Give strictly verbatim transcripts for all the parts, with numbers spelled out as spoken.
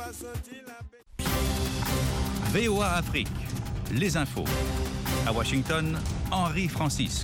V O A Afrique, les infos. À Washington, Henri Francisque.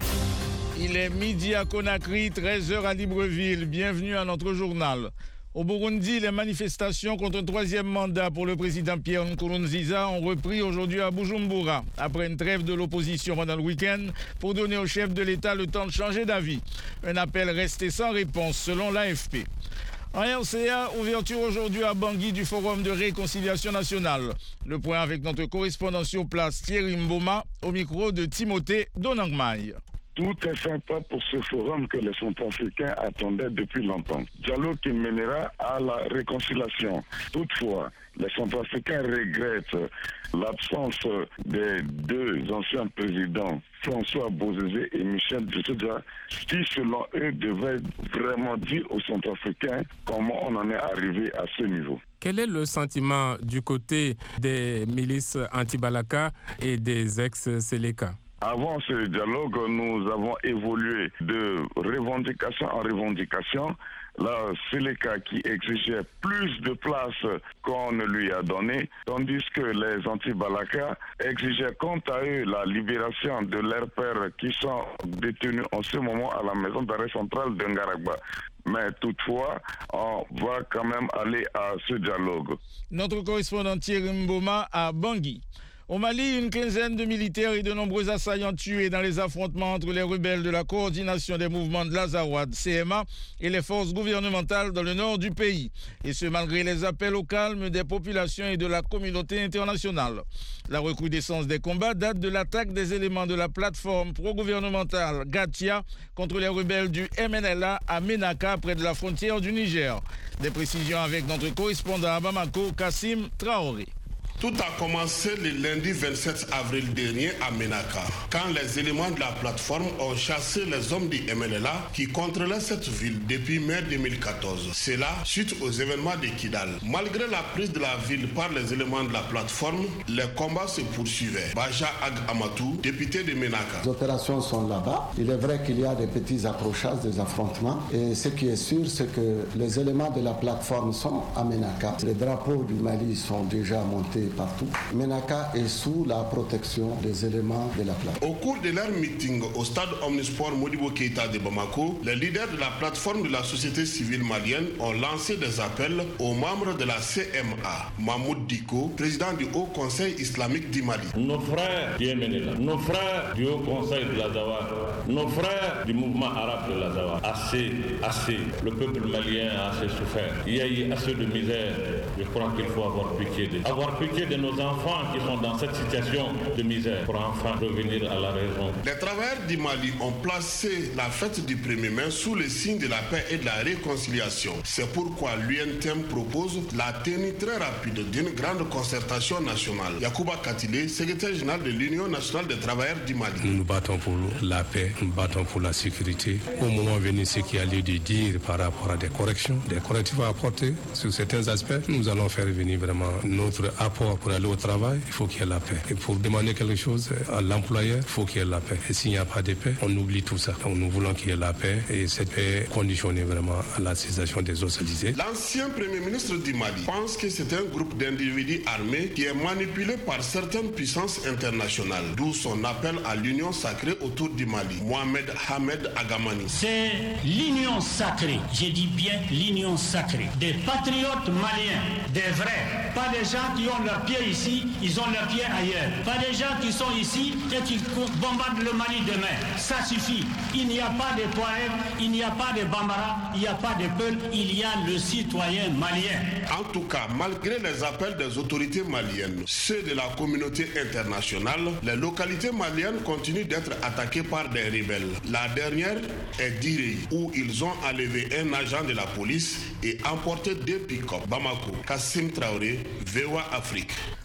Il est midi à Conakry, treize heures à Libreville. Bienvenue à notre journal. Au Burundi, les manifestations contre un troisième mandat pour le président Pierre Nkurunziza ont repris aujourd'hui à Bujumbura, après une trêve de l'opposition pendant le week-end, pour donner au chef de l'État le temps de changer d'avis. Un appel resté sans réponse, selon l'A F P. En R C A, ouverture aujourd'hui à Bangui du Forum de réconciliation nationale. Le point avec notre correspondant sur place, Thierry Mboma, au micro de Timothée Donangmaï. Tout est sympa pour ce forum que les Centrafricains attendaient depuis longtemps. Dialogue qui mènera à la réconciliation. Toutefois, les Centrafricains regrettent l'absence des deux anciens présidents, François Bozizé et Michel Djoudja, qui, selon eux, devaient vraiment dire aux Centrafricains comment on en est arrivé à ce niveau. Quel est le sentiment du côté des milices anti-Balaka et des ex-Seleka ? Avant ce dialogue, nous avons évolué de revendication en revendication. La Seleka qui exigeait plus de place qu'on ne lui a donné, tandis que les anti-Balaka exigeaient quant à eux la libération de leurs pères qui sont détenus en ce moment à la maison d'arrêt centrale de Ngaragba. Mais toutefois, on va quand même aller à ce dialogue. Notre correspondant Thierry Mboma à Bangui. Au Mali, une quinzaine de militaires et de nombreux assaillants tués dans les affrontements entre les rebelles de la coordination des mouvements de l'Azawad, C M A, et les forces gouvernementales dans le nord du pays. Et ce, malgré les appels au calme des populations et de la communauté internationale. La recrudescence des combats date de l'attaque des éléments de la plateforme pro-gouvernementale Gatia contre les rebelles du M N L A à Ménaka, près de la frontière du Niger. Des précisions avec notre correspondant à Bamako, Kassim Traoré. Tout a commencé le lundi vingt-sept avril dernier à Ménaka, quand les éléments de la plateforme ont chassé les hommes du M N L A qui contrôlaient cette ville depuis mai deux mille quatorze. C'est là, suite aux événements de Kidal. Malgré la prise de la ville par les éléments de la plateforme, les combats se poursuivaient. Baja Ag Amatou, député de Ménaka. Les opérations sont là-bas. Il est vrai qu'il y a des petits accrochages, des affrontements. Et ce qui est sûr, c'est que les éléments de la plateforme sont à Ménaka. Les drapeaux du Mali sont déjà montés partout. Ménaka est sous la protection des éléments de la plateforme. Au cours de leur meeting au stade Omnisport Modibo Keïta de Bamako, les leaders de la plateforme de la société civile malienne ont lancé des appels aux membres de la C M A. Mahmoud Diko, président du Haut Conseil islamique du Mali. Nos frères du M N L A, nos frères du Haut Conseil de l'Azawad, nos frères du mouvement arabe de l'Azawad, assez, assez, le peuple malien a assez souffert. Il y a eu assez de misère. Je crois qu'il faut avoir pitié de avoir pitié de nos enfants qui sont dans cette situation de misère pour enfin revenir à la raison. Les travailleurs du Mali ont placé la fête du premier mai sous le signe de la paix et de la réconciliation. C'est pourquoi l'U N T M propose la tenue très rapide d'une grande concertation nationale. Yacouba Katile, secrétaire général de l'Union nationale des travailleurs du Mali. Nous nous battons pour la paix, nous nous battons pour la sécurité. Au moment venu, ce qu'il y a lieu de dire par rapport à des corrections, des correctifs à apporter sur certains aspects, nous allons faire venir vraiment notre apport pour aller au travail, il faut qu'il y ait la paix. Et pour demander quelque chose à l'employeur, il faut qu'il y ait la paix. Et s'il n'y a pas de paix, on oublie tout ça. Donc nous voulons qu'il y ait la paix et cette paix conditionnée vraiment à la cessation des hostilités. L'ancien premier ministre du Mali pense que c'est un groupe d'individus armés qui est manipulé par certaines puissances internationales, d'où son appel à l'union sacrée autour du Mali. Mohamed Hamed Agamani. C'est l'union sacrée, je dis bien l'union sacrée, des patriotes maliens, des vrais, pas des gens qui ont leurs pieds ici, ils ont leurs pieds ailleurs. Pas des gens qui sont ici et qui bombardent le Mali demain. Ça suffit. Il n'y a pas de poèmes, il n'y a pas de Bambara, il n'y a pas de Peul, il y a le citoyen malien. En tout cas, malgré les appels des autorités maliennes, ceux de la communauté internationale, les localités maliennes continuent d'être attaquées par des rebelles. La dernière est Direi, où ils ont enlevé un agent de la police et emporté deux pick-up. Bamako, Kassim Traoré, V O A Afrique.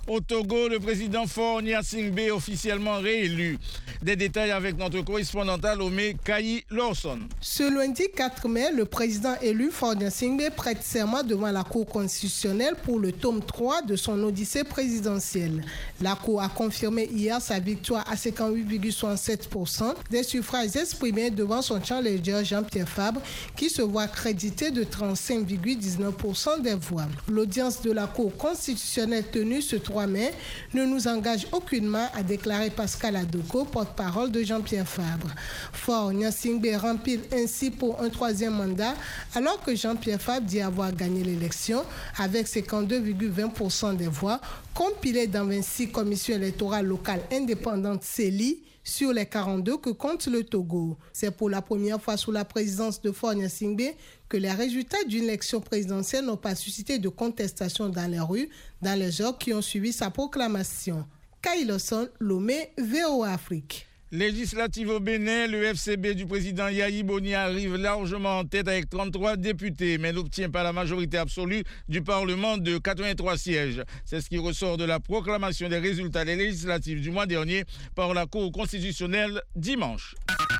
Au Togo, le président Faure Gnassingbé officiellement réélu. Des détails avec notre correspondante à Lomé, Kayi Lawson. Ce lundi quatre mai, le président élu Faure Gnassingbé prête serment devant la Cour constitutionnelle pour le tome trois de son odyssée présidentielle. La Cour a confirmé hier sa victoire à cinquante-huit virgule soixante-sept pour cent des suffrages exprimés devant son challenger Jean-Pierre Fabre, qui se voit crédité de trente-cinq virgule dix-neuf pour cent des voix. L'audience de la Cour constitutionnelle tenue ce trois mai ne nous engage aucunement, a déclaré Pascal Adoko, porte-parole de Jean-Pierre Fabre. Faure Gnassingbé remplit ainsi pour un troisième mandat, alors que Jean-Pierre Fabre dit avoir gagné l'élection avec cinquante-deux virgule vingt pour cent des voix, compilées dans vingt-six commissions électorales locales indépendantes C E L I sur les quarante-deux que compte le Togo. C'est pour la première fois sous la présidence de Faure Gnassingbé que les résultats d'une élection présidentielle n'ont pas suscité de contestation dans les rues dans les heures qui ont suivi sa proclamation. Kayi Lawson, Lomé, V O A Afrique. Législative au Bénin, le F C B du président Yahi Boni arrive largement en tête avec trente-trois députés, mais n'obtient pas la majorité absolue du Parlement de quatre-vingt-trois sièges. C'est ce qui ressort de la proclamation des résultats des législatives du mois dernier par la Cour constitutionnelle dimanche.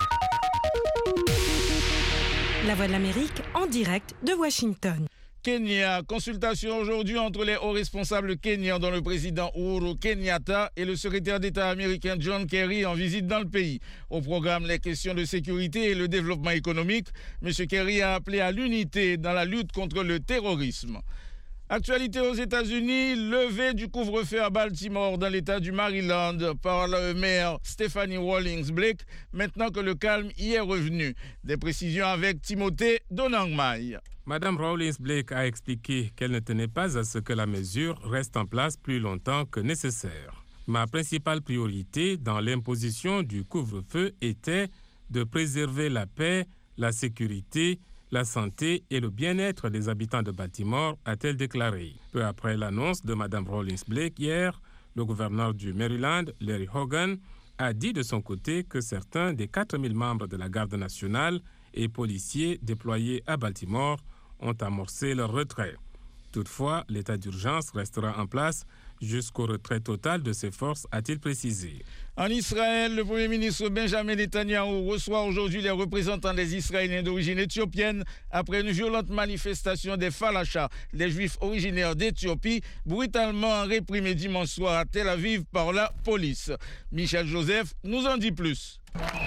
La Voix de l'Amérique en direct de Washington. Kenya, consultation aujourd'hui entre les hauts responsables kenyans dont le président Uhuru Kenyatta et le secrétaire d'État américain John Kerry en visite dans le pays. Au programme, les questions de sécurité et le développement économique. M. Kerry a appelé à l'unité dans la lutte contre le terrorisme. Actualité aux États-Unis, levée du couvre-feu à Baltimore dans l'État du Maryland par le maire Stephanie Rawlings Blake, maintenant que le calme y est revenu. Des précisions avec Timothée Donangmai. Madame Rawlings Blake a expliqué qu'elle ne tenait pas à ce que la mesure reste en place plus longtemps que nécessaire. Ma principale priorité dans l'imposition du couvre-feu était de préserver la paix, la sécurité, la santé et le bien-être des habitants de Baltimore, a-t-elle déclaré. Peu après l'annonce de Mme Rawlings Blake hier, le gouverneur du Maryland, Larry Hogan, a dit de son côté que certains des quatre mille membres de la Garde nationale et policiers déployés à Baltimore ont amorcé leur retrait. Toutefois, l'état d'urgence restera en place jusqu'au retrait total de ces forces, a-t-il précisé. En Israël, le Premier ministre Benjamin Netanyahou reçoit aujourd'hui les représentants des Israéliens d'origine éthiopienne après une violente manifestation des Falachas, les Juifs originaires d'Éthiopie, brutalement réprimés dimanche soir à Tel Aviv par la police. Michel Joseph nous en dit plus.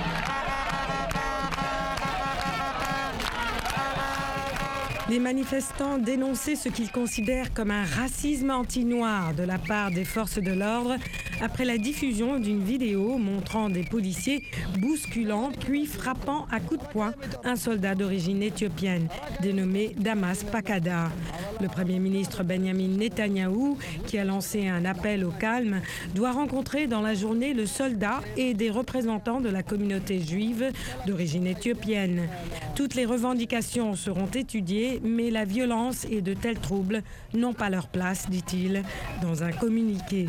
Les manifestants dénonçaient ce qu'ils considèrent comme un racisme anti-noir de la part des forces de l'ordre après la diffusion d'une vidéo montrant des policiers bousculant puis frappant à coups de poing un soldat d'origine éthiopienne dénommé Damas Pakada. Le Premier ministre Benjamin Netanyahou, qui a lancé un appel au calme, doit rencontrer dans la journée le soldat et des représentants de la communauté juive d'origine éthiopienne. Toutes les revendications seront étudiées, mais la violence et de tels troubles n'ont pas leur place, dit-il, dans un communiqué.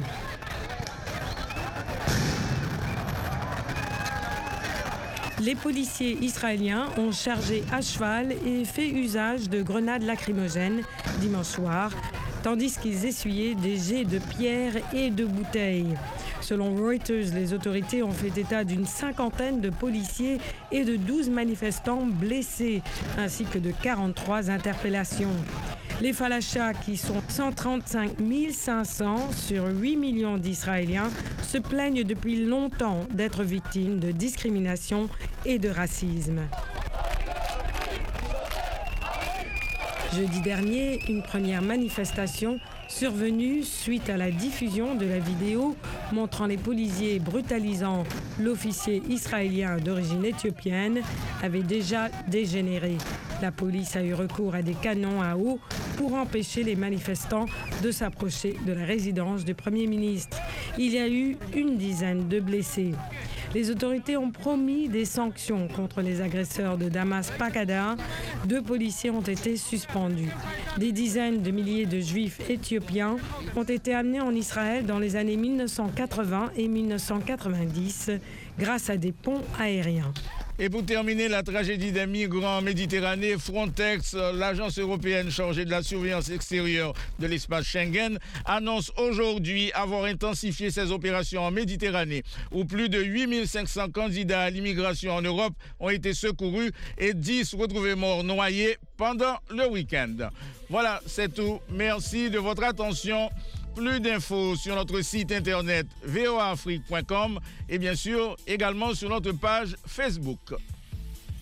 Les policiers israéliens ont chargé à cheval et fait usage de grenades lacrymogènes dimanche soir, tandis qu'ils essuyaient des jets de pierres et de bouteilles. Selon Reuters, les autorités ont fait état d'une cinquantaine de policiers et de douze manifestants blessés, ainsi que de quarante-trois interpellations. Les Falachas, qui sont cent trente-cinq mille cinq cents sur huit millions d'Israéliens, se plaignent depuis longtemps d'être victimes de discrimination et de racisme. Jeudi dernier, une première manifestation survenue suite à la diffusion de la vidéo montrant les policiers brutalisant l'officier israélien d'origine éthiopienne avait déjà dégénéré. La police a eu recours à des canons à eau pour empêcher les manifestants de s'approcher de la résidence du Premier ministre. Il y a eu une dizaine de blessés. Les autorités ont promis des sanctions contre les agresseurs de Damas Pakada. Deux policiers ont été suspendus. Des dizaines de milliers de juifs éthiopiens ont été amenés en Israël dans les années mille neuf cent quatre-vingts et mille neuf cent quatre-vingt-dix grâce à des ponts aériens. Et pour terminer, la tragédie des migrants en Méditerranée, Frontex, l'agence européenne chargée de la surveillance extérieure de l'espace Schengen, annonce aujourd'hui avoir intensifié ses opérations en Méditerranée, où plus de huit mille cinq cents candidats à l'immigration en Europe ont été secourus et dix retrouvés morts noyés pendant le week-end. Voilà, c'est tout. Merci de votre attention. Plus d'infos sur notre site internet v o a afrique point com et bien sûr également sur notre page Facebook.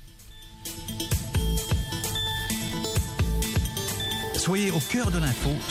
Soyez au cœur de l'info